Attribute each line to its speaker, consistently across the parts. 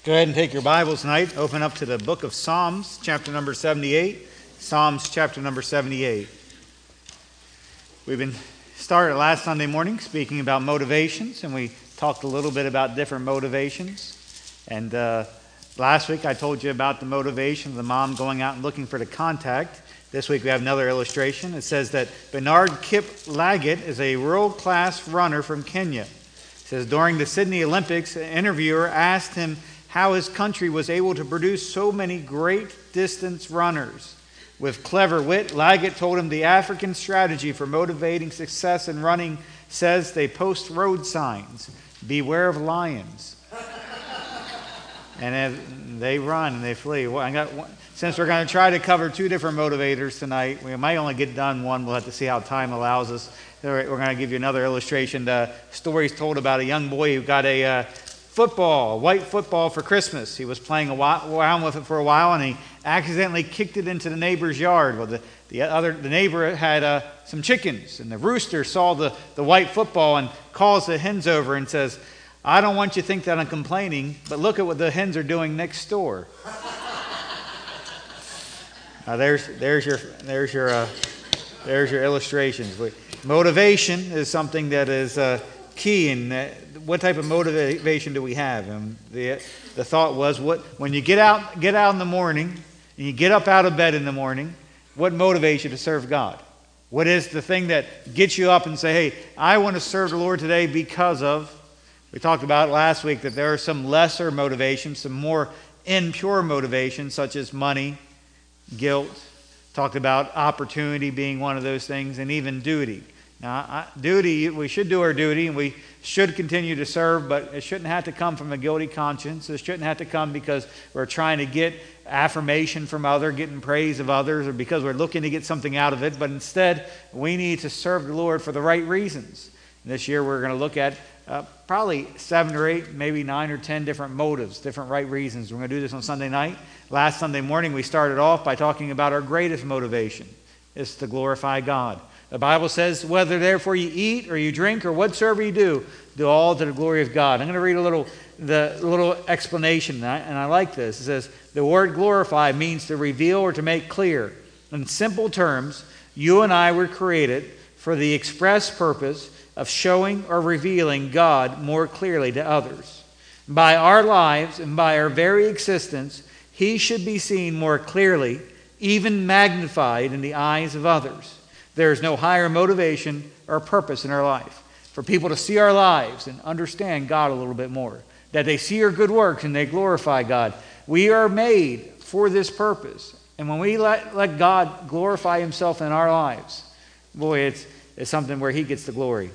Speaker 1: Go ahead and take your Bibles tonight. Open up to the book of Psalms, chapter number 78. Psalms, chapter number 78. We've been started last Sunday morning speaking about motivations, and we talked a little bit about different motivations. And last week I told you about the motivation of the mom going out and looking for the contact. This week we have another illustration. It says that Bernard Kiplagat is a world-class runner from Kenya. It says during the Sydney Olympics, an interviewer asked him how his country was able to produce so many great distance runners. With clever wit, Lagat told him the African strategy for motivating success in running says they post road signs, beware of lions. And they run and they flee. Since we're going to try to cover two different motivators tonight, we might only get done one. We'll have to see how time allows us. We're going to give you another illustration. The story's told about a young boy who got a white football for Christmas. He was playing around with it for a while, and he accidentally kicked it into the neighbor's yard. Well, the neighbor had some chickens, and the rooster saw the white football and calls the hens over and says, "I don't want you to think that I'm complaining, but look at what the hens are doing next door." There's your illustrations. Motivation is something that is key in what type of motivation do we have? And the thought was, when you get out in the morning and you get up out of bed in the morning, what motivates you to serve God? What is the thing that gets you up and say, "Hey, I want to serve the Lord today because of"? We talked about last week that there are some lesser motivations, some more impure motivations, such as money, guilt. Talked about opportunity being one of those things, and even duty. Now, duty, we should do our duty, and we should continue to serve, but it shouldn't have to come from a guilty conscience. It shouldn't have to come because we're trying to get affirmation from others, getting praise of others, or because we're looking to get something out of it. But instead, we need to serve the Lord for the right reasons. And this year, we're going to look at probably 7 or 8, maybe 9 or 10 different motives, different right reasons. We're going to do this on Sunday night. Last Sunday morning, we started off by talking about our greatest motivation. It's to glorify God. The Bible says, whether therefore you eat or you drink or whatsoever you do all to the glory of God. I'm going to read the little explanation, and I like this. It says, the word glorify means to reveal or to make clear. In simple terms, you and I were created for the express purpose of showing or revealing God more clearly to others. By our lives and by our very existence, He should be seen more clearly, even magnified in the eyes of others. There is no higher motivation or purpose in our life for people to see our lives and understand God a little bit more, that they see our good works and they glorify God. We are made for this purpose. And when we let God glorify Himself in our lives, boy, it's something where He gets the glory.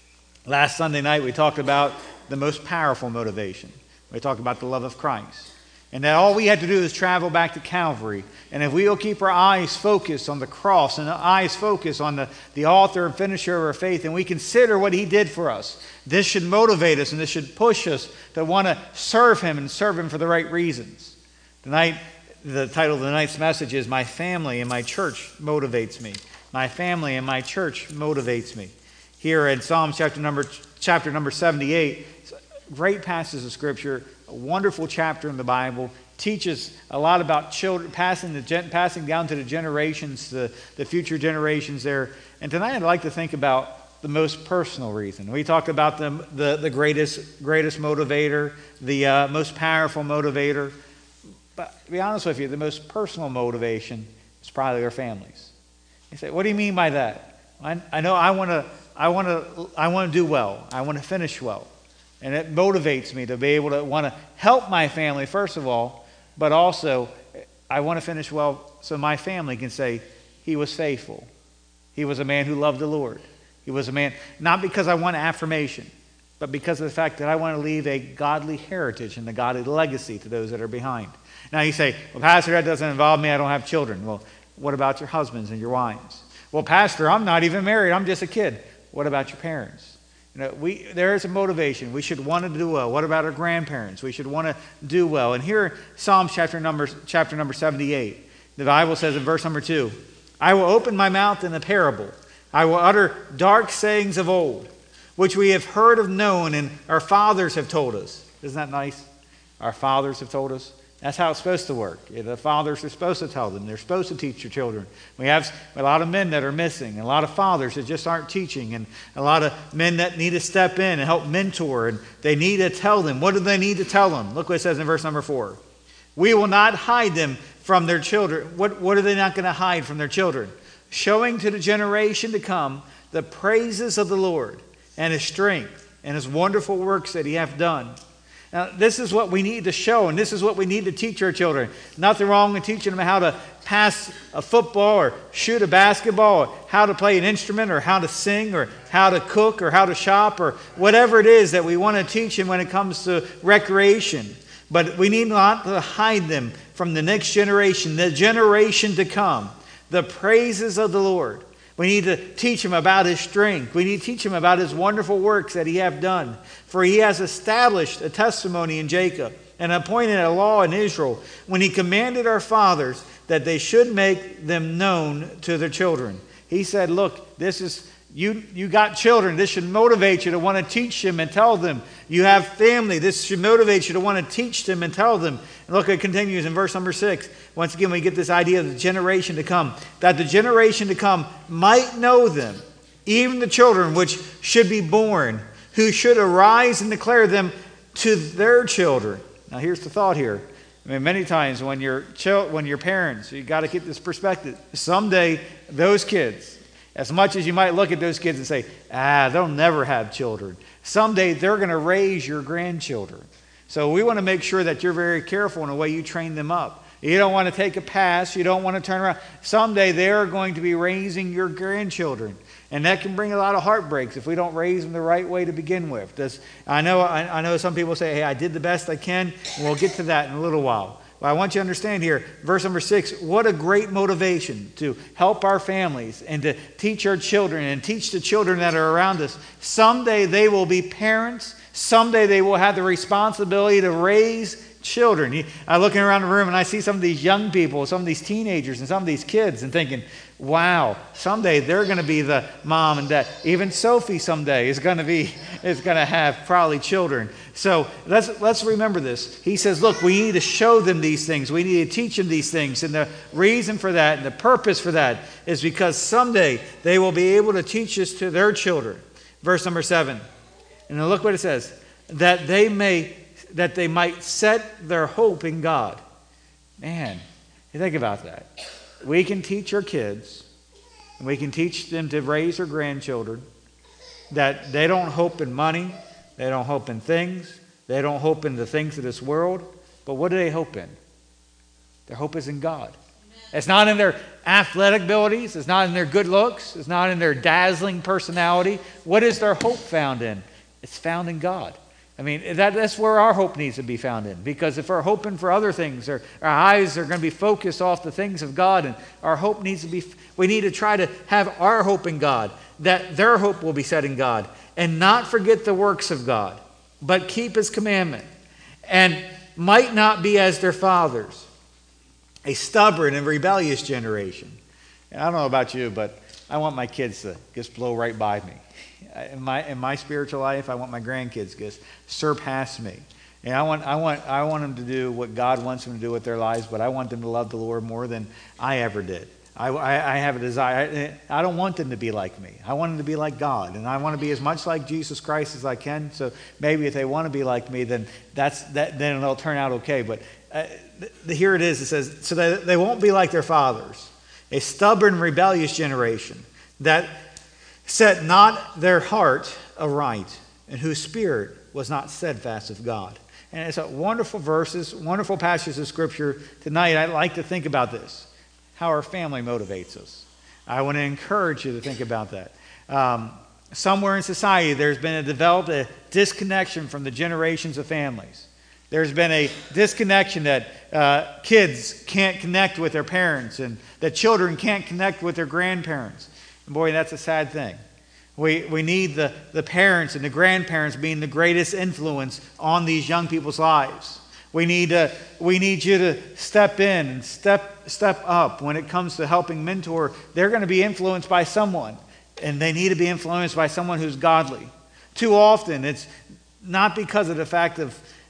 Speaker 1: Last Sunday night, we talked about the most powerful motivation. We talked about the love of Christ. And that all we had to do is travel back to Calvary. And if we will keep our eyes focused on the cross and our eyes focused on the author and finisher of our faith, and we consider what He did for us, this should motivate us and this should push us to want to serve Him and serve Him for the right reasons. Tonight, the title of tonight's message is My Family and My Church Motivates Me. My family and my church motivates me. Here in Psalms chapter number 78, great passage of Scripture, a wonderful chapter in the Bible, teaches a lot about children, passing down to the generations, the future generations there. And tonight I'd like to think about the most personal reason. We talked about the greatest motivator, the most powerful motivator. But to be honest with you, the most personal motivation is probably our families. You say, what do you mean by that? I know I want to do well. I want to finish well. And it motivates me to be able to want to help my family, first of all, but also I want to finish well so my family can say, he was faithful. He was a man who loved the Lord. He was a man, not because I want affirmation, but because of the fact that I want to leave a godly heritage and a godly legacy to those that are behind. Now you say, well, Pastor, that doesn't involve me. I don't have children. Well, what about your husbands and your wives? Well, Pastor, I'm not even married. I'm just a kid. What about your parents? There is a motivation. We should want to do well. What about our grandparents? We should want to do well. And here, Psalms chapter number 78, the Bible says in verse number 2, I will open my mouth in a parable. I will utter dark sayings of old, which we have heard of known and our fathers have told us. Isn't that nice? our fathers have told us. That's how it's supposed to work. The fathers are supposed to tell them. They're supposed to teach their children. We have a lot of men that are missing, and a lot of fathers that just aren't teaching, and a lot of men that need to step in and help mentor, and they need to tell them. What do they need to tell them? Look what it says in verse number 4. We will not hide them from their children. What are they not going to hide from their children? Showing to the generation to come the praises of the Lord and His strength and His wonderful works that He hath done. Now, this is what we need to show, and this is what we need to teach our children. Nothing wrong with teaching them how to pass a football or shoot a basketball, or how to play an instrument, or how to sing, or how to cook, or how to shop, or whatever it is that we want to teach them when it comes to recreation. But we need not to hide them from the next generation, the generation to come, the praises of the Lord. We need to teach him about His strength. We need to teach him about His wonderful works that He hath done. For He has established a testimony in Jacob and appointed a law in Israel when He commanded our fathers that they should make them known to their children. He said, look, this is, you got children. This should motivate you to want to teach them and tell them. You have family. This should motivate you to want to teach them and tell them. And look, it continues in verse number 6. Once again, we get this idea of the generation to come. That the generation to come might know them, even the children which should be born, who should arise and declare them to their children. Now, here's the thought here. I mean, many times when you're parents, you got to get this perspective. Someday, those kids, as much as you might look at those kids and say, they'll never have children, someday they're going to raise your grandchildren. So we want to make sure that you're very careful in the way you train them up. You don't want to take a pass. You don't want to turn around. Someday they're going to be raising your grandchildren. And that can bring a lot of heartbreaks if we don't raise them the right way to begin with. I know some people say, hey, I did the best I can. And we'll get to that in a little while. But I want you to understand here, verse number 6, what a great motivation to help our families and to teach our children and teach the children that are around us. Someday they will be parents. Someday they will have the responsibility to raise children. I'm looking around the room and I see some of these young people, some of these teenagers and some of these kids and thinking, wow, someday they're going to be the mom and dad. Even Sophie someday is going to have probably children. So let's remember this. He says, look, we need to show them these things. We need to teach them these things. And the reason for that and the purpose for that is because someday they will be able to teach this to their children. Verse number 7. And then look what it says. That they might set their hope in God. Man, you think about that. We can teach our kids, and we can teach them to raise their grandchildren, that they don't hope in money, they don't hope in things, they don't hope in the things of this world, but what do they hope in? Their hope is in God. It's not in their athletic abilities, it's not in their good looks, it's not in their dazzling personality. What is their hope found in? It's found in God. I mean, that's where our hope needs to be found in. Because if we're hoping for other things, our eyes are going to be focused off the things of God, and our hope needs to be, we need to try to have our hope in God, that their hope will be set in God, and not forget the works of God, but keep His commandment, and might not be as their fathers, a stubborn and rebellious generation. And I don't know about you, but I want my kids to just blow right by me. In my spiritual life, I want my grandkids to surpass me. And I want them to do what God wants them to do with their lives, but I want them to love the Lord more than I ever did. I have a desire. I don't want them to be like me. I want them to be like God, and I want to be as much like Jesus Christ as I can. So maybe if they want to be like me, then then it'll turn out okay. But here it is. It says, so that they won't be like their fathers, a stubborn, rebellious generation that set not their heart aright, and whose spirit was not steadfast of God. And it's a wonderful verses, wonderful passages of Scripture. Tonight, I'd like to think about this, how our family motivates us. I want to encourage you to think about that. Somewhere in society, there's been developed a disconnection from the generations of families. There's been a disconnection that kids can't connect with their parents, and that children can't connect with their grandparents. And boy, that's a sad thing. We need the parents and the grandparents being the greatest influence on these young people's lives. We need you to step in and step up when it comes to helping mentor. They're going to be influenced by someone, and they need to be influenced by someone who's godly. Too often, it's not because of the fact of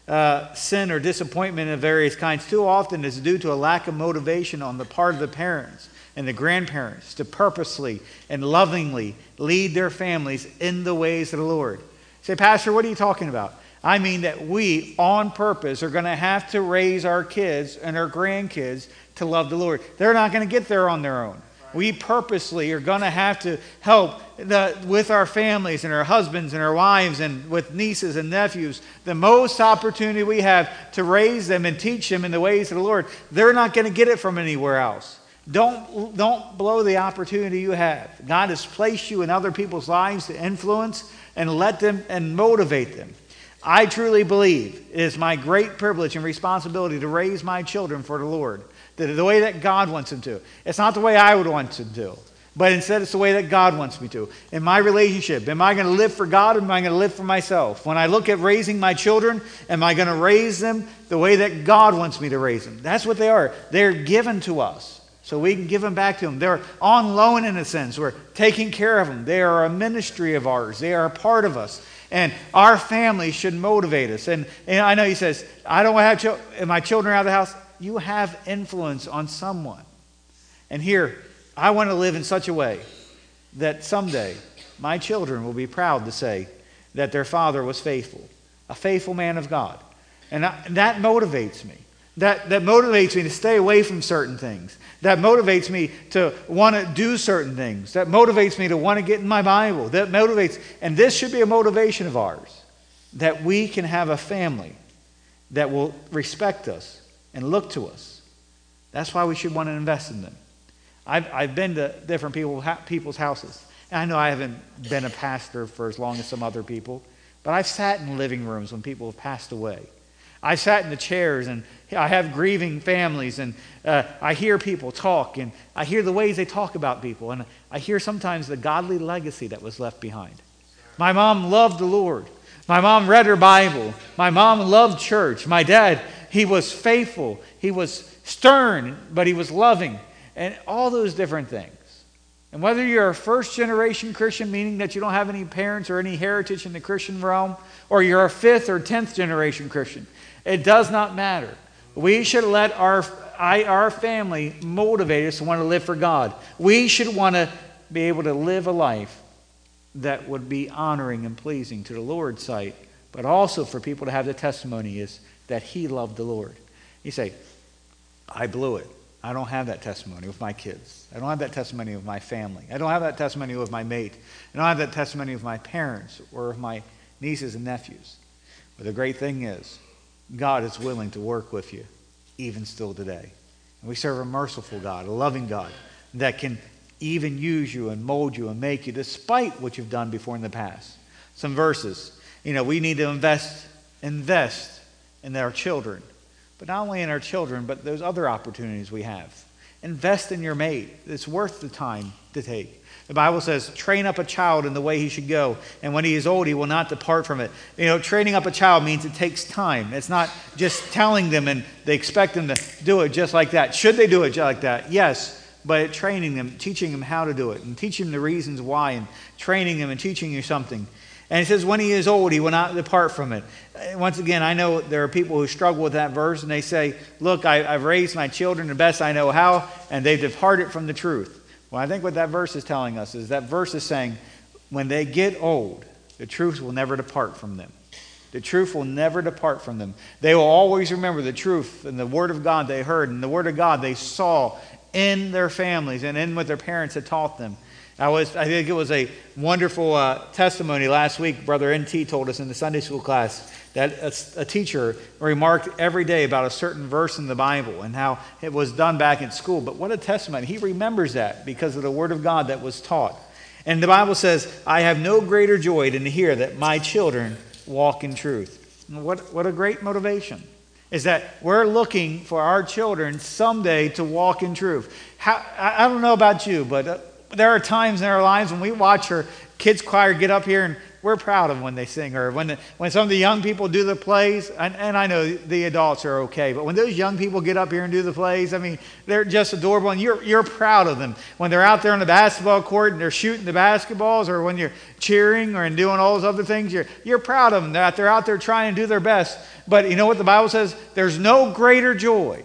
Speaker 1: sin or disappointment of various kinds too often is due to a lack of motivation on the part of the parents and the grandparents to purposely and lovingly lead their families in the ways of the Lord. Say, Pastor, what are you talking about? I mean that we, on purpose, are going to have to raise our kids and our grandkids to love the Lord. They're not going to get there on their own. We purposely are going to have to help with our families and our husbands and our wives and with nieces and nephews. The most opportunity we have to raise them and teach them in the ways of the Lord. They're not going to get it from anywhere else. Don't blow the opportunity you have. God has placed you in other people's lives to influence and let them and motivate them. I truly believe it is my great privilege and responsibility to raise my children for the Lord. The way that God wants them to. It's not the way I would want them to. But instead it's the way that God wants me to. In my relationship, am I going to live for God or am I going to live for myself? When I look at raising my children, am I going to raise them the way that God wants me to raise them? That's what they are. They're given to us. So we can give them back to them. They're on loan in a sense. We're taking care of them. They are a ministry of ours. They are a part of us. And our family should motivate us. And I know he says, I don't have my children out of the house. You have influence on someone. And here, I want to live in such a way that someday my children will be proud to say that their father was faithful, a faithful man of God. And that motivates me. That motivates me to stay away from certain things. That motivates me to want to do certain things. That motivates me to want to get in my Bible. That motivates, and this should be a motivation of ours, that we can have a family that will respect us and look to us. That's why we should want to invest in them. I've been to different people's houses. And I know I haven't been a pastor for as long as some other people, but I've sat in living rooms when people have passed away. I sat in the chairs and I have grieving families and I hear people talk and I hear the ways they talk about people and I hear sometimes the godly legacy that was left behind. My mom loved the Lord. My mom read her Bible. My mom loved church. My dad, he was faithful. He was stern, but he was loving. And all those different things. And whether you're a first-generation Christian, meaning that you don't have any parents or any heritage in the Christian realm, or you're a 5th or 10th generation Christian, it does not matter. We should let our family motivate us to want to live for God. We should want to be able to live a life that would be honoring and pleasing to the Lord's sight, but also for people to have the testimony is that he loved the Lord. You say, I blew it. I don't have that testimony with my kids. I don't have that testimony with my family. I don't have that testimony with my mate. I don't have that testimony with my parents or with my nieces and nephews. But the great thing is, God is willing to work with you, even still today. And we serve a merciful God, a loving God, that can even use you and mold you and make you, despite what you've done before in the past. Some verses. We need to invest in our children. But not only in our children, but those other opportunities we have. Invest in your mate. It's worth the time to take. The Bible says, train up a child in the way he should go, and when he is old, he will not depart from it. Training up a child means it takes time. It's not just telling them and they expect them to do it just like that. Should they do it just like that? Yes, but training them, teaching them how to do it, and teaching them the reasons why, and training them and teaching you something. And it says, when he is old, he will not depart from it. Once again, I know there are people who struggle with that verse, and they say, look, I've raised my children the best I know how, and they've departed from the truth. Well, I think what that verse is telling us is that verse is saying, when they get old, the truth will never depart from them. The truth will never depart from them. They will always remember the truth and the Word of God they heard, and the Word of God they saw in their families and in what their parents had taught them. I think it was a wonderful testimony last week. Brother N.T. told us in the Sunday school class that a teacher remarked every day about a certain verse in the Bible and how it was done back in school. But what a testimony. He remembers that because of the Word of God that was taught. And the Bible says, I have no greater joy than to hear that my children walk in truth. And what a great motivation. Is that we're looking for our children someday to walk in truth. I don't know about you, but there are times in our lives when we watch our kids choir get up here and we're proud of them when they sing, or when some of the young people do the plays, and I know the adults are okay, but when those young people get up here and do the plays, I mean, they're just adorable, and you're proud of them. When they're out there on the basketball court and they're shooting the basketballs, or when you're cheering or doing all those other things, you're proud of them that they're out there trying to do their best. But you know what the Bible says? There's no greater joy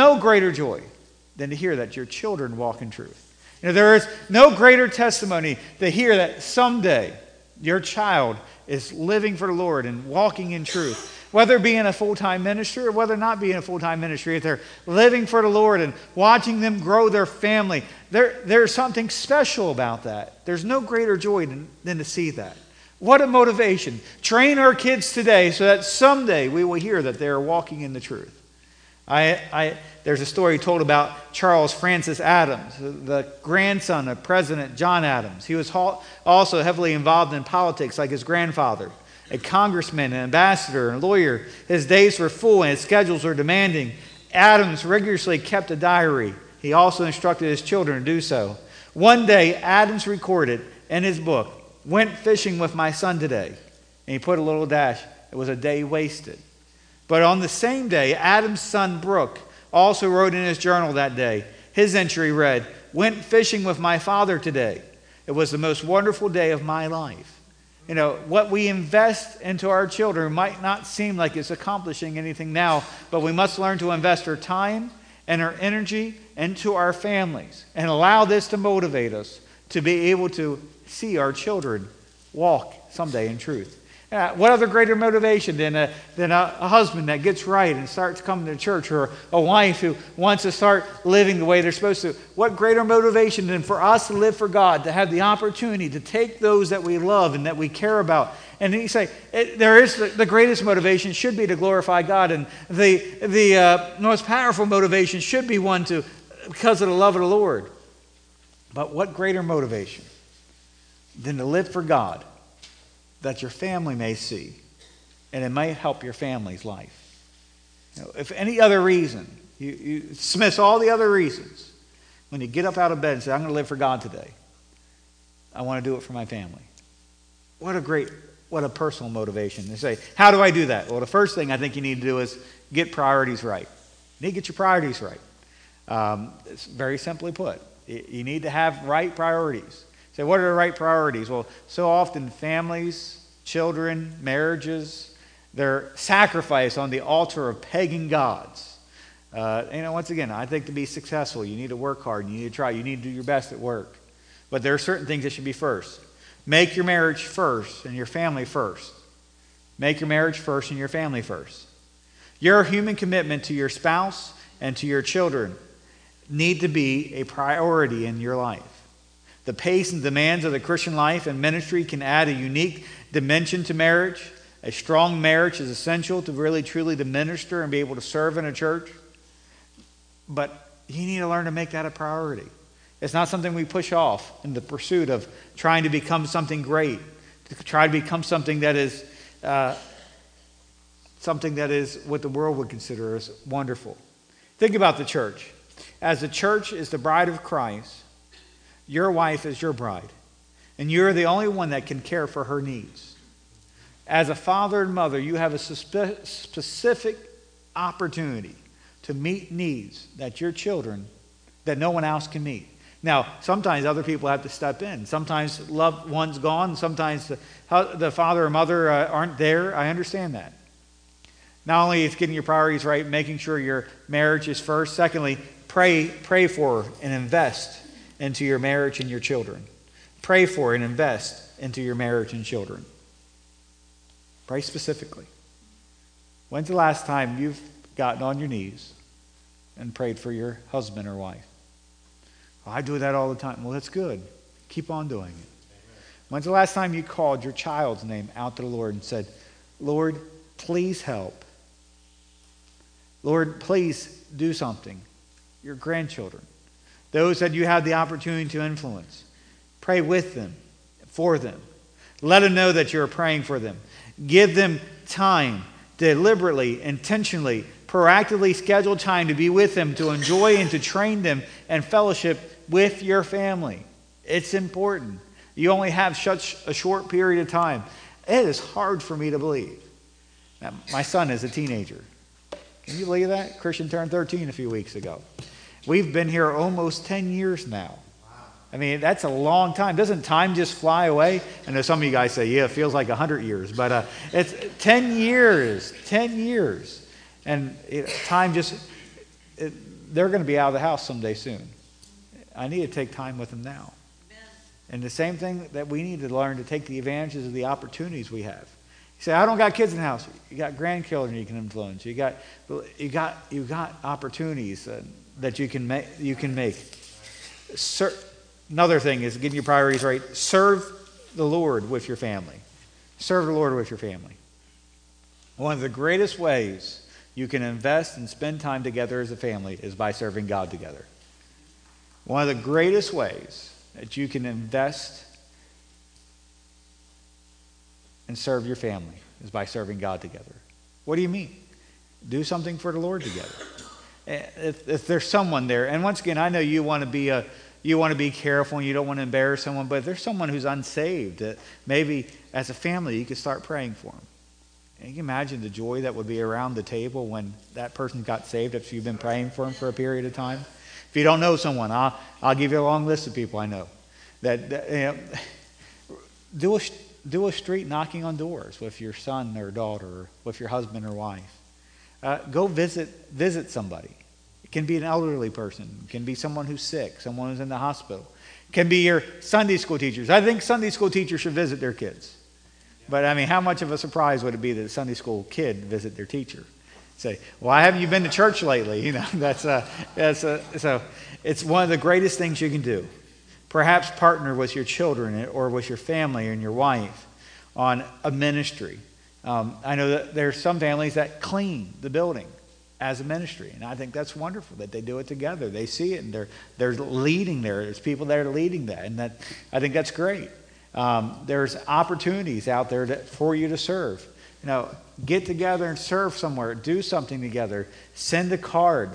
Speaker 1: than to hear that your children walk in truth. You know, there is no greater testimony to hear that someday your child is living for the Lord and walking in truth. Whether it be in a full-time ministry or whether not be in a full-time ministry, if they're living for the Lord and watching them grow their family, there's something special about that. There's no greater joy than to see that. What a motivation. Train our kids today so that someday we will hear that they are walking in the truth. There's a story told about Charles Francis Adams, the grandson of President John Adams. He was also heavily involved in politics like his grandfather, a congressman, an ambassador, and a lawyer. His days were full and his schedules were demanding. Adams rigorously kept a diary. He also instructed his children to do so. One day, Adams recorded in his book, "Went fishing with my son today." And he put a little dash. It was a day wasted. But on the same day, Adam's son Brooke also wrote in his journal that day. His entry read, "Went fishing with my father today. It was the most wonderful day of my life." You know, what we invest into our children might not seem like it's accomplishing anything now, but we must learn to invest our time and our energy into our families and allow this to motivate us to be able to see our children walk someday in truth. What other greater motivation than a husband that gets right and starts coming to church, or a wife who wants to start living the way they're supposed to? What greater motivation than for us to live for God, to have the opportunity to take those that we love and that we care about? And you say, the greatest motivation should be to glorify God, and the most powerful motivation should be one because of the love of the Lord. But what greater motivation than to live for God, that your family may see, and it may help your family's life? You know, if any other reason, you dismiss all the other reasons. When you get up out of bed and say, "I'm going to live for God today. I want to do it for my family." What a personal motivation. They say, how do I do that? Well, the first thing I think you need to do is get priorities right. You need to get your priorities right. It's very simply put. You need to have right priorities. Say, what are the right priorities? Well, so often families, children, marriages, they're sacrificed on the altar of pagan gods. Once again, I think to be successful, you need to work hard, you need to try, you need to do your best at work. But there are certain things that should be first. Make your marriage first and your family first. Make your marriage first and your family first. Your human commitment to your spouse and to your children need to be a priority in your life. The pace and demands of the Christian life and ministry can add a unique dimension to marriage. A strong marriage is essential to really truly to minister and be able to serve in a church. But you need to learn to make that a priority. It's not something we push off in the pursuit of trying to become something great, to try to become something that is what the world would consider as wonderful. Think about the church. As the church is the bride of Christ, your wife is your bride, and you're the only one that can care for her needs. As a father and mother, you have a specific opportunity to meet needs that your children, that no one else can meet. Now, sometimes other people have to step in. Sometimes loved one's gone. Sometimes the father or mother aren't there. I understand that. Not only is getting your priorities right, making sure your marriage is first. Secondly, pray for and invest into your marriage and your children. Pray for and invest into your marriage and children. Pray specifically. When's the last time you've gotten on your knees and prayed for your husband or wife? Well, I do that all the time. Well, that's good. Keep on doing it. When's the last time you called your child's name out to the Lord and said, "Lord, please help. Lord, please do something." Your grandchildren, those that you have the opportunity to influence, pray with them, for them. Let them know that you're praying for them. Give them time, deliberately, intentionally, proactively schedule time to be with them, to enjoy and to train them and fellowship with your family. It's important. You only have such a short period of time. It is hard for me to believe. Now, my son is a teenager. Can you believe that? Christian turned 13 a few weeks ago. We've been here almost 10 years now. I mean, that's a long time. Doesn't time just fly away? I know some of you guys say, yeah, it feels like 100 years. But it's 10 years. 10 years. And time just... they're going to be out of the house someday soon. I need to take time with them now. Amen. And the same thing that we need to learn to take the advantages of the opportunities we have. You say, I don't got kids in the house. You got grandchildren you can influence. You got opportunities that you can make. Another thing is getting your priorities right. Serve the Lord with your family. Serve the Lord with your family. One of the greatest ways you can invest and spend time together as a family is by serving God together. One of the greatest ways that you can invest and serve your family is by serving God together. What do you mean? Do something for the Lord together. If there's someone there, and once again, I know you want to be careful and you don't want to embarrass someone, but if there's someone who's unsaved, maybe as a family you could start praying for them. And you can imagine the joy that would be around the table when that person got saved after you've been praying for them for a period of time. If you don't know someone, I'll give you a long list of people I know that do a street knocking on doors with your son or daughter, or with your husband or wife. Go visit somebody. It can be an elderly person. It can be someone who's sick, someone who's in the hospital. It can be your Sunday school teachers. I think Sunday school teachers should visit their kids. But I mean, how much of a surprise would it be that a Sunday school kid visit their teacher? Say, why haven't you been to church lately? You know, so it's one of the greatest things you can do. Perhaps partner with your children or with your family and your wife on a ministry. I know that there's some families that clean the building as a ministry, and I think that's wonderful that they do it together. They see it, and they're leading there. There's people that are leading that, and I think that's great. There's opportunities out there for you to serve. Get together and serve somewhere. Do something together. Send a card.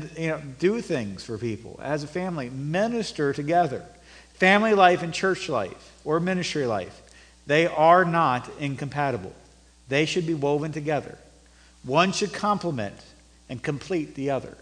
Speaker 1: Do things for people as a family. Minister together. Family life and church life or ministry life, they are not incompatible. They should be woven together. One should complement and complete the other.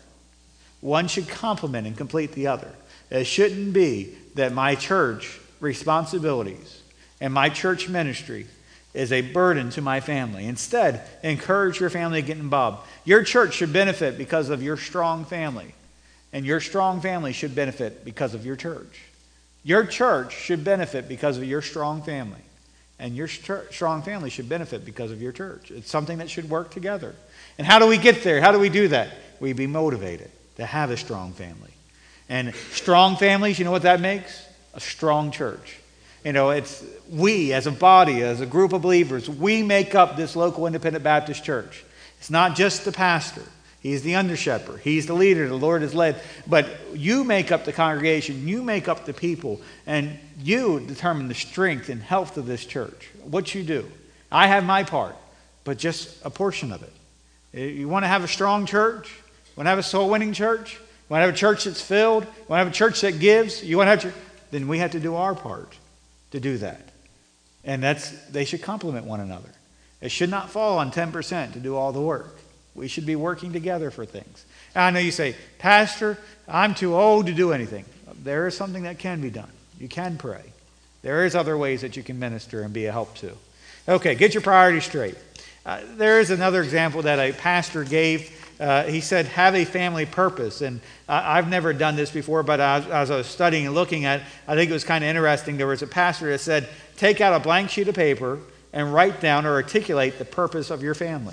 Speaker 1: One should complement and complete the other. It shouldn't be that my church responsibilities and my church ministry is a burden to my family. Instead, encourage your family to get involved. Your church should benefit because of your strong family, and your strong family should benefit because of your church. Your church should benefit because of your strong family, and your strong family should benefit because of your church. It's something that should work together. And how do we get there? How do we do that? We be motivated to have a strong family. And strong families, you know what that makes? A strong church. It's we as a body, as a group of believers, we make up this local independent Baptist church. It's not just the pastor. He's the under shepherd. He's the leader. The Lord has led. But you make up the congregation. You make up the people. And you determine the strength and health of this church. What you do. I have my part, but just a portion of it. You want to have a strong church? You want to have a soul-winning church? You want to have a church that's filled? You want to have a church that gives? You want to have church? Then we have to do our part to do that. And they should complement one another. It should not fall on 10% to do all the work. We should be working together for things. And I know you say, Pastor, I'm too old to do anything. There is something that can be done. You can pray. There is other ways that you can minister and be a help to. Okay, get your priorities straight. There is another example that a pastor gave. He said, have a family purpose. And I've never done this before, but as I was studying and looking at it, I think it was kind of interesting. There was a pastor that said, take out a blank sheet of paper and write down or articulate the purpose of your family.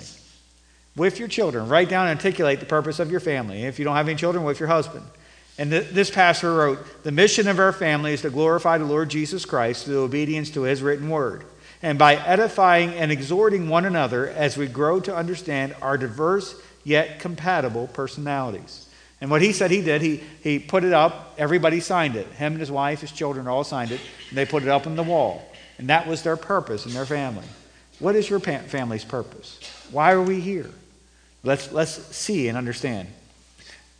Speaker 1: With your children, write down and articulate the purpose of your family. If you don't have any children, with your husband. And this pastor wrote, the mission of our family is to glorify the Lord Jesus Christ through obedience to his written word, and by edifying and exhorting one another as we grow to understand our diverse yet compatible personalities. And what he said he did, he put it up, everybody signed it. Him and his wife, his children all signed it, and they put it up on the wall. And that was their purpose in their family. What is your family's purpose? Why are we here? Let's see and understand.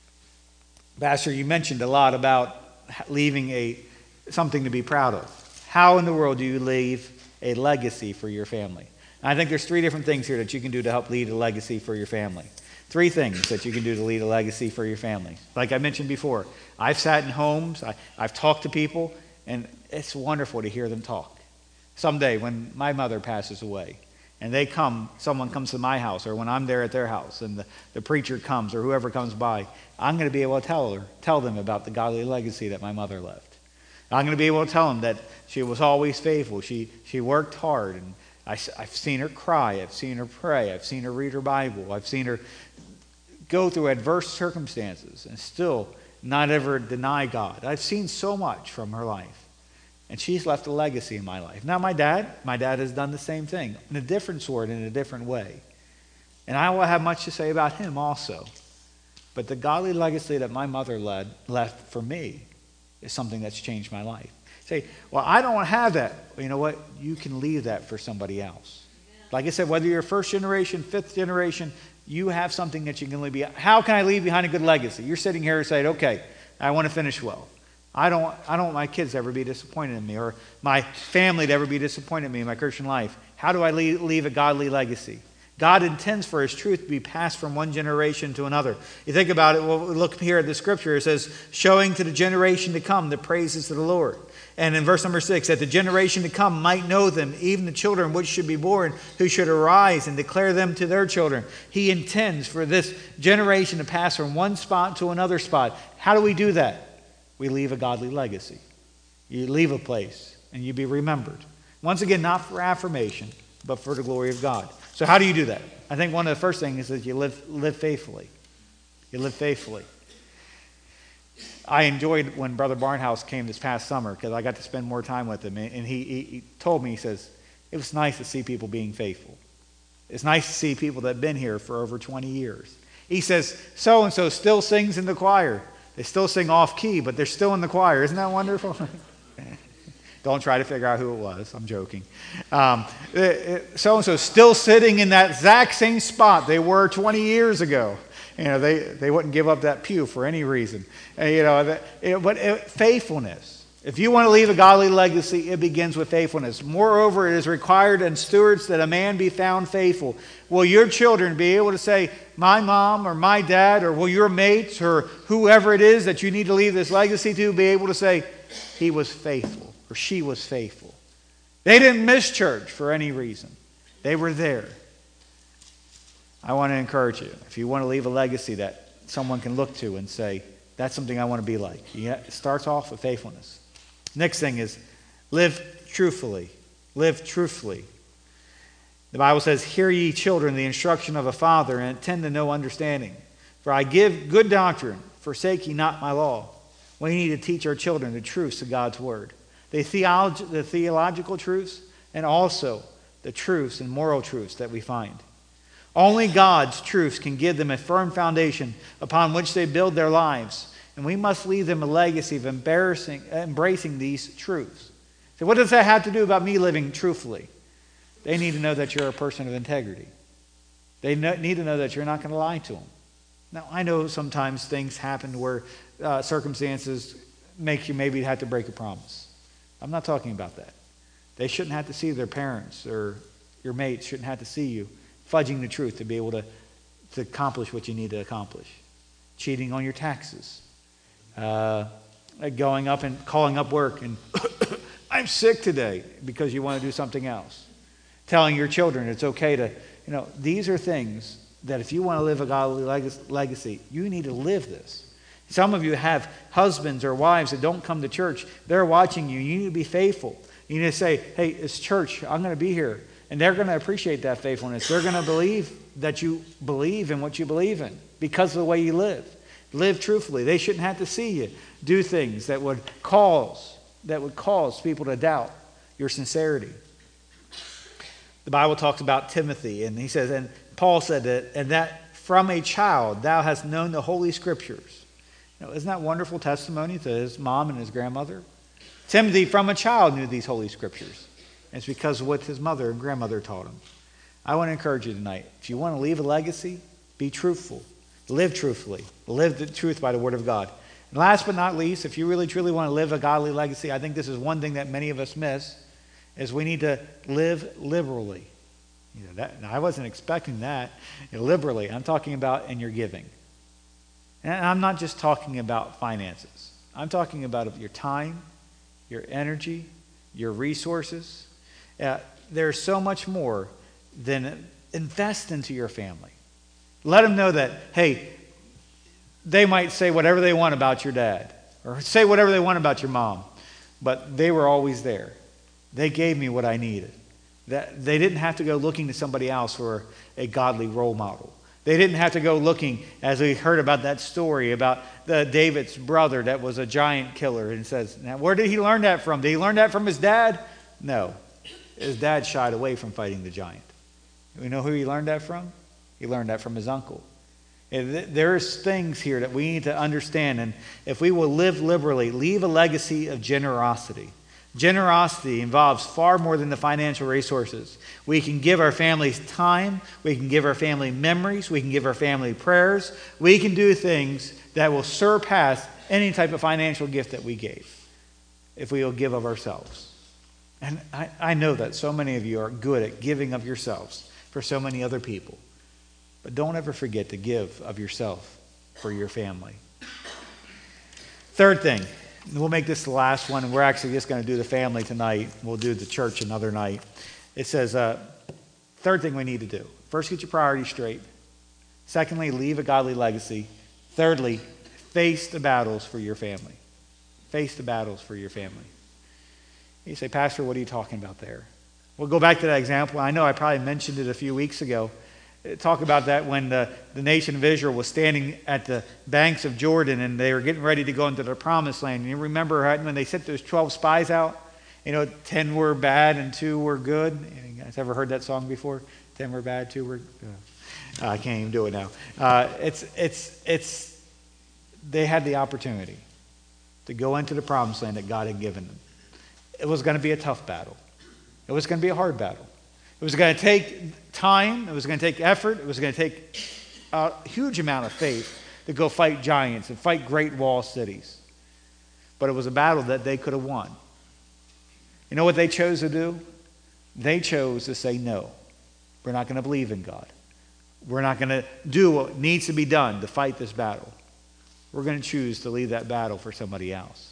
Speaker 1: Pastor, you mentioned a lot about leaving something to be proud of. How in the world do you leave a legacy for your family? And I think there's 3 different things here that you can do to help lead a legacy for your family. 3 things that you can do to lead a legacy for your family. Like I mentioned before, I've sat in homes, I've talked to people, and it's wonderful to hear them talk. Someday when my mother passes away, and someone comes to my house, or when I'm there at their house, and the preacher comes, or whoever comes by, I'm going to be able to tell them about the godly legacy that my mother left. I'm going to be able to tell them that she was always faithful. She worked hard, and I've seen her cry. I've seen her pray. I've seen her read her Bible. I've seen her go through adverse circumstances and still not ever deny God. I've seen so much from her life. And she's left a legacy in my life. Now my dad has done the same thing in a different sort, in a different way. And I will have much to say about him also. But the godly legacy that my mother left for me is something that's changed my life. Say, well, I don't have that. Well, you know what? You can leave that for somebody else. Like I said, whether you're first generation, fifth generation, you have something that you can leave behind. How can I leave behind a good legacy? You're sitting here and saying, okay, I want to finish well. I don't want my kids to ever be disappointed in me, or my family to ever be disappointed in me in my Christian life. How do I leave a godly legacy? God intends for his truth to be passed from one generation to another. You think about it, well, look here at the scripture. It says, showing to the generation to come the praises of the Lord. And in verse number 6, that the generation to come might know them, even the children which should be born, who should arise and declare them to their children. He intends for this generation to pass from one spot to another spot. How do we do that? We leave a godly legacy. You leave a place and you be remembered. Once again, not for affirmation, but for the glory of God. So how do you do that? I think one of the first things is that you live faithfully. You live faithfully. I enjoyed when Brother Barnhouse came this past summer because I got to spend more time with him. And he told me, he says, it was nice to see people being faithful. It's nice to see people that have been here for over 20 years. He says, so-and-so still sings in the choir. They still sing off key, but they're still in the choir. Isn't that wonderful? Don't try to figure out who it was. I'm joking. So-and-so still sitting in that exact same spot they were 20 years ago. You know, they wouldn't give up that pew for any reason. But faithfulness. If you want to leave a godly legacy, it begins with faithfulness. Moreover, it is required in stewards that a man be found faithful. Will your children be able to say, my mom or my dad, or will your mates or whoever it is that you need to leave this legacy to be able to say, he was faithful or she was faithful? They didn't miss church for any reason. They were there. I want to encourage you, if you want to leave a legacy that someone can look to and say, that's something I want to be like. It starts off with faithfulness. Next thing is live truthfully. Live truthfully. The Bible says, hear ye children the instruction of a father, and attend to no understanding. For I give good doctrine, forsake ye not my law. We need to teach our children the truths of God's word. The theological truths, and also the truths and moral truths that we find. Only God's truths can give them a firm foundation upon which they build their lives. And we must leave them a legacy of embracing these truths. So what does that have to do about me living truthfully? They need to know that you're a person of integrity. They need to know that you're not going to lie to them. Now, I know sometimes things happen where circumstances make you maybe have to break a promise. I'm not talking about that. They shouldn't have to see their parents, or your mates shouldn't have to see you fudging the truth to be able to accomplish what you need to accomplish. Cheating on your taxes. Going up and calling up work and I'm sick today because you want to do something else. Telling your children it's okay to, these are things that if you want to live a godly legacy, you need to live this. Some of you have husbands or wives that don't come to church. They're watching you. You need to be faithful. You need to say, hey, it's church. I'm going to be here. And they're going to appreciate that faithfulness. They're going to believe that you believe in what you believe in because of the way you live. Live truthfully. They shouldn't have to see you do things that would cause people to doubt your sincerity. The Bible talks about Timothy, and he says, and Paul said that, and that from a child thou hast known the Holy Scriptures. Isn't that wonderful testimony to his mom and his grandmother? Timothy, from a child, knew these Holy Scriptures. And it's because of what his mother and grandmother taught him. I want to encourage you tonight. If you want to leave a legacy, be truthful. Live truthfully. Live the truth by the Word of God. And last but not least, if you really truly want to live a godly legacy, I think this is one thing that many of us miss, is we need to live liberally. Now, I wasn't expecting that. Liberally. I'm talking about in your giving. And I'm not just talking about finances. I'm talking about your time, your energy, your resources. There's so much more than invest into your family. Let them know that, hey, they might say whatever they want about your dad, or say whatever they want about your mom, but they were always there. They gave me what I needed. That they didn't have to go looking to somebody else for a godly role model. They didn't have to go looking, as we heard about that story about David's brother that was a giant killer, and says, now where did he learn that from? Did he learn that from his dad? No. His dad shied away from fighting the giant. We know who he learned that from? He learned that from his uncle. There's things here that we need to understand, and if we will live liberally, leave a legacy of generosity. Generosity involves far more than the financial resources. We can give our families time, we can give our family memories, we can give our family prayers, we can do things that will surpass any type of financial gift that we gave, if we will give of ourselves. And I know that so many of you are good at giving of yourselves for so many other people. But don't ever forget to give of yourself for your family. Third thing, and we'll make this the last one, and we're actually just going to do the family tonight. We'll do the church another night. It says, third thing we need to do. First, get your priorities straight. Secondly, leave a godly legacy. Thirdly, face the battles for your family. Face the battles for your family. You say, Pastor, what are you talking about there? We'll go back to that example. I know I probably mentioned it a few weeks ago. Talk about that when the nation of Israel was standing at the banks of Jordan and they were getting ready to go into the promised land. And you remember when they sent those 12 spies out? 10 were bad and 2 were good. You guys ever heard that song before? 10 were bad, 2 were good. I can't even do it now. They had the opportunity to go into the promised land that God had given them. It was going to be a tough battle. It was going to be a hard battle. It was going to take time. It was going to take effort. It was going to take a huge amount of faith to go fight giants and fight great wall cities. But it was a battle that they could have won. You know what they chose to do? They chose to say, no, we're not going to believe in God. We're not going to do what needs to be done to fight this battle. We're going to choose to leave that battle for somebody else.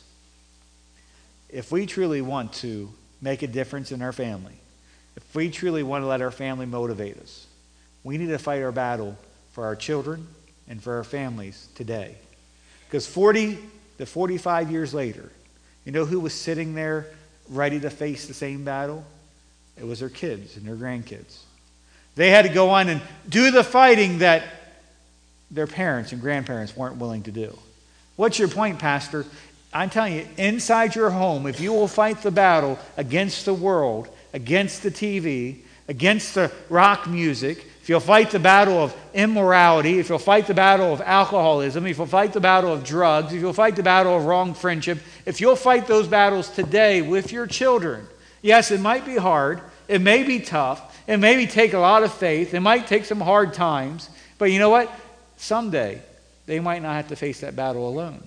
Speaker 1: If we truly want to make a difference in our family, if we truly want to let our family motivate us, we need to fight our battle for our children and for our families today. Because 40 to 45 years later, you know who was sitting there ready to face the same battle? It was their kids and their grandkids. They had to go on and do the fighting that their parents and grandparents weren't willing to do. What's your point, Pastor? I'm telling you, inside your home, if you will fight the battle against the world, against the TV, against the rock music, if you'll fight the battle of immorality, if you'll fight the battle of alcoholism, if you'll fight the battle of drugs, if you'll fight the battle of wrong friendship, if you'll fight those battles today with your children, yes, it might be hard, it may be tough, it may take a lot of faith, it might take some hard times, but you know what? Someday, they might not have to face that battle alone.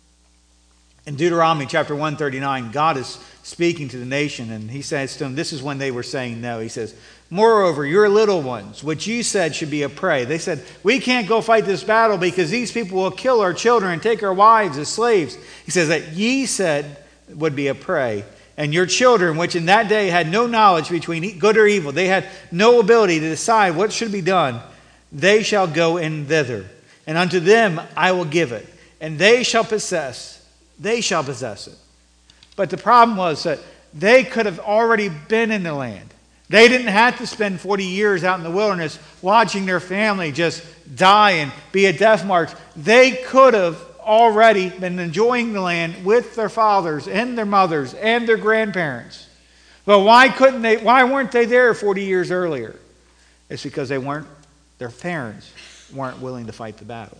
Speaker 1: In Deuteronomy chapter 139, God is speaking to the nation, and he says to them, this is when they were saying no. He says, moreover, your little ones, which you said should be a prey. They said, we can't go fight this battle because these people will kill our children and take our wives as slaves. He says that ye said would be a prey. And your children, which in that day had no knowledge between good or evil, they had no ability to decide what should be done, they shall go in thither. And unto them I will give it, and they shall possess it. But the problem was that they could have already been in the land. They didn't have to spend 40 years out in the wilderness watching their family just die and be a death march. They could have already been enjoying the land with their fathers and their mothers and their grandparents. But why weren't they there 40 years earlier? It's because their parents weren't willing to fight the battle.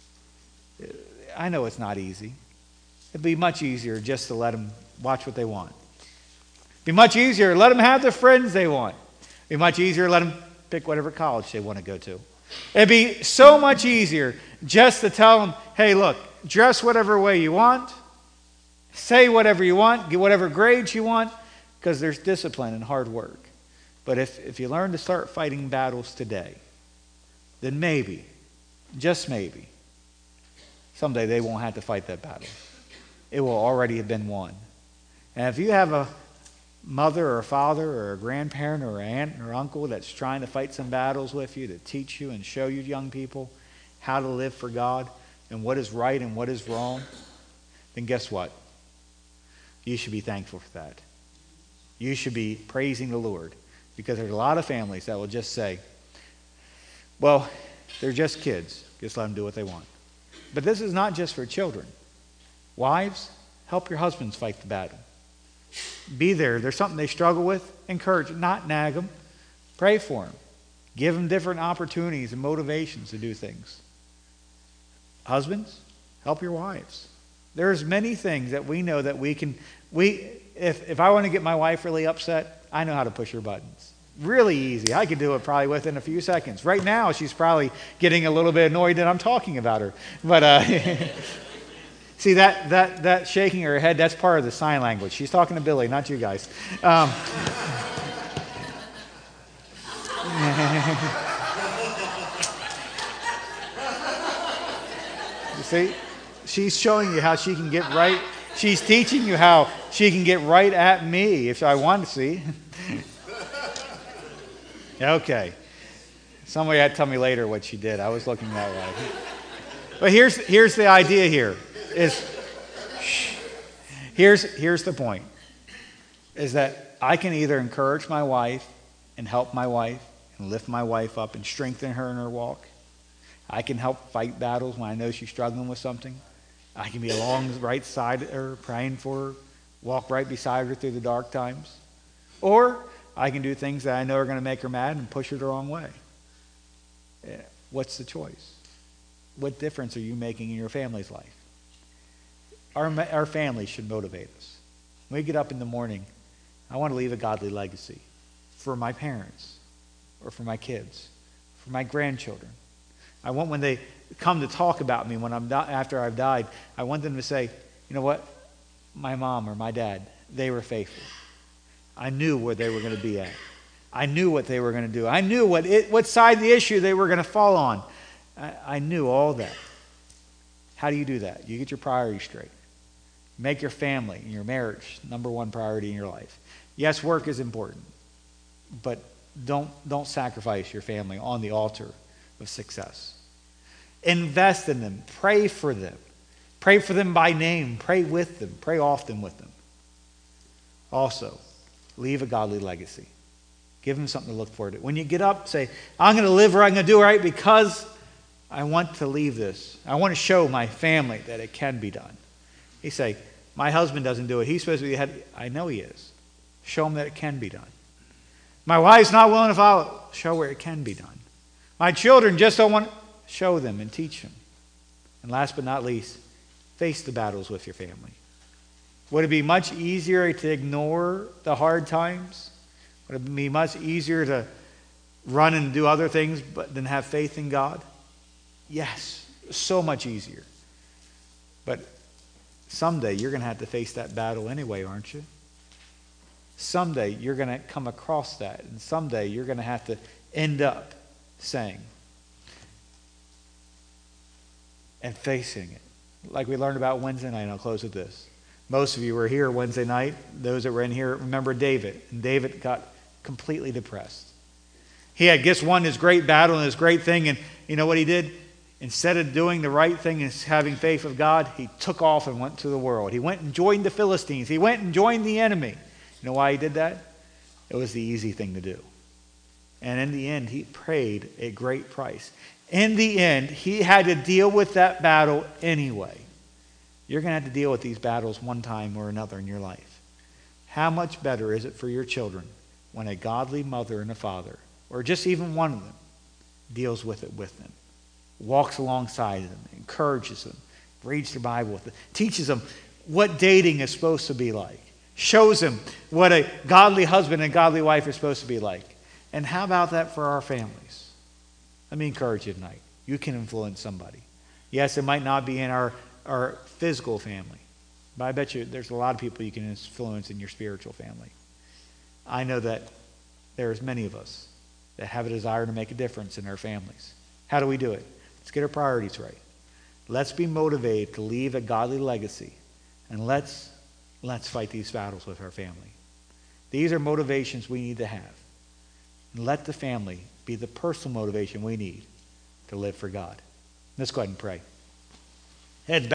Speaker 1: I know it's not easy. It'd be much easier just to let them watch what they want. It'd be much easier to let them have the friends they want. It'd be much easier to let them pick whatever college they want to go to. It'd be so much easier just to tell them, hey, look, dress whatever way you want, say whatever you want, get whatever grades you want, because there's discipline and hard work. But if you learn to start fighting battles today, then maybe, just maybe, someday they won't have to fight that battle. It will already have been won. And if you have a mother or a father or a grandparent or an aunt or uncle that's trying to fight some battles with you to teach you and show you young people how to live for God and what is right and what is wrong, then guess what? You should be thankful for that. You should be praising the Lord, because there's a lot of families that will just say, well, they're just kids. Just let them do what they want. But this is not just for children. Wives, help your husbands fight the battle. Be there. There's something they struggle with. Encourage them, not nag them. Pray for them. Give them different opportunities and motivations to do things. Husbands, help your wives. There's many things that we know that we can. If I want to get my wife really upset, I know how to push her buttons. Really easy. I could do it probably within a few seconds. Right now, she's probably getting a little bit annoyed that I'm talking about her. But see, that shaking her head, that's part of the sign language. She's talking to Billy, not you guys. You see, she's showing you how she can get right. She's teaching you how she can get right at me if I want to see. Okay. Somebody had to tell me later what she did. I was looking that way. But here's the idea here. Here's the point. Is that I can either encourage my wife and help my wife and lift my wife up and strengthen her in her walk. I can help fight battles when I know she's struggling with something. I can be along the right side of her, praying for her, walk right beside her through the dark times. Or I can do things that I know are going to make her mad and push her the wrong way. What's the choice? What difference are you making in your family's life? Our family should motivate us. When we get up in the morning, I want to leave a godly legacy for my parents or for my kids, for my grandchildren. I want when they come to talk about me after I've died, I want them to say, you know what? My mom or my dad, they were faithful. I knew where they were going to be at. I knew what they were going to do. I knew what side of the issue they were going to fall on. I knew all that. How do you do that? You get your priorities straight. Make your family and your marriage number one priority in your life. Yes, work is important, but don't sacrifice your family on the altar of success. Invest in them. Pray for them. Pray for them by name. Pray with them. Pray often with them. Also, leave a godly legacy. Give them something to look forward to. When you get up, say, I'm going to live right, I'm going to do right because I want to leave this. I want to show my family that it can be done. You say, my husband doesn't do it. He's supposed to be the head. I know he is. Show him that it can be done. My wife's not willing to follow. Show where it can be done. My children just don't want to. Show them and teach them. And last but not least, face the battles with your family. Would it be much easier to ignore the hard times? Would it be much easier to run and do other things than have faith in God? Yes, so much easier. But someday you're going to have to face that battle anyway, aren't you? Someday you're going to come across that, and someday you're going to have to end up saying and facing it. Like we learned about Wednesday night, and I'll close with this. Most of you were here Wednesday night. Those that were in here remember David. And David got completely depressed. He had just won his great battle and his great thing, and you know what he did? Instead of doing the right thing and having faith of God, he took off and went to the world. He went and joined the Philistines. He went and joined the enemy. You know why he did that? It was the easy thing to do. And in the end, he paid a great price. In the end, he had to deal with that battle anyway. You're going to have to deal with these battles one time or another in your life. How much better is it for your children when a godly mother and a father, or just even one of them, deals with it with them, walks alongside them, encourages them, reads the Bible with them, teaches them what dating is supposed to be like, shows them what a godly husband and godly wife are supposed to be like. And how about that for our families? Let me encourage you tonight. You can influence somebody. Yes, it might not be in our physical family, but I bet you there's a lot of people you can influence in your spiritual family. I know that there's many of us that have a desire to make a difference in our families. How do we do it? Let's get our priorities right. Let's be motivated to leave a godly legacy, and let's fight these battles with our family. These are motivations we need to have. And let the family be the personal motivation we need to live for God. Let's go ahead and pray. Heads